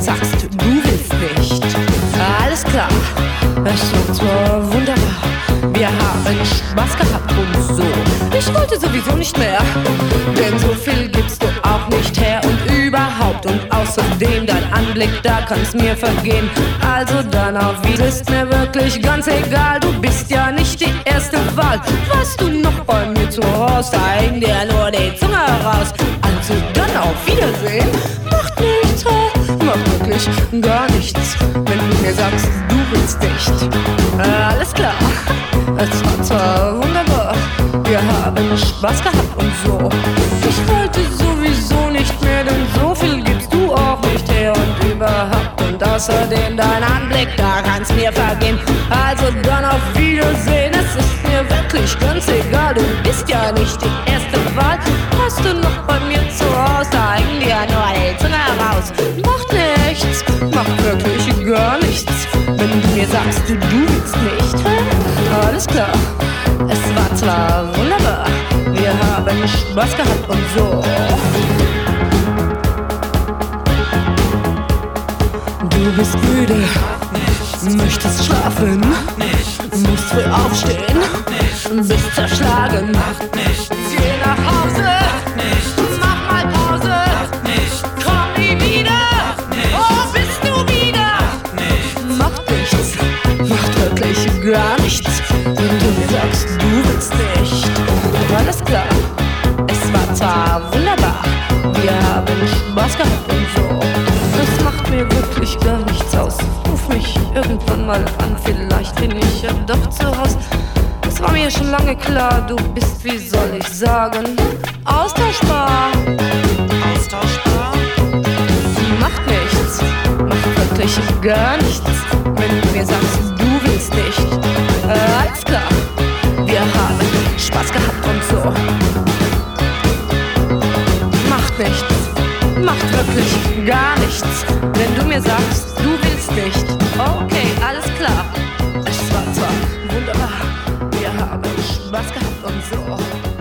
sagst, du willst nicht. Alles klar, es war wunderbar. Wir haben Spaß gehabt und so. Ich wollte sowieso nicht mehr, denn so viel gibst du auch nicht her und überhaupt. Und außerdem dein Anblick, da kann's mir vergehen. Also dann auf wie, ist mir wirklich ganz egal. Du bist ja nicht die erste Wahl. Weißt du noch bei mir zu Hause, da hängt dir nur die Zunge raus. Also dann auf Wiedersehen. Macht nichts, macht wirklich gar nichts, wenn du mir sagst, du willst nicht. Alles klar, es war zwar wunderbar, wir haben Spaß gehabt und so. Ich wollte sowieso nicht mehr, denn so viel gibst du auch nicht her und überhaupt. Und außerdem dein Anblick, da kann's mir vergehen. Also dann auf Wiedersehen, es ist mir wirklich ganz egal. Du bist ja nicht die erste Wahl. Hast du noch bei mir zu Hause, da hängen dir nur die Zunge raus. Macht nichts, macht wirklich gar nichts, wenn du mir sagst, du willst nicht. Alles klar, es war zwar wunderbar, wir haben Spaß gehabt und so. Du bist müde, möchtest schlafen, musst früh aufstehen, bist zerschlagen. Geh nach Hause, mach mal Pause, komm nie wieder, oh bist du wieder. Macht nichts, macht wirklich gar nichts, wenn du mir sagst, du willst nicht. Alles klar, es war zwar wunderbar, wir haben Spaß gehabt und so. Das macht mir wirklich gar nichts aus. Ruf mich irgendwann mal an, vielleicht bin ich ja doch zu Hause. Es war mir schon lange klar, du bist, wie soll ich sagen, austauschbar. Austauschbar? Macht nichts, macht wirklich gar nichts, wenn du mir sagst, du willst nicht. Alles klar, wir haben Spaß gehabt und so. Macht nichts, macht wirklich gar nichts, wenn du mir sagst, du willst nicht. Okay, alles klar, es war zwar wunderbar, wir haben Spaß gehabt und so.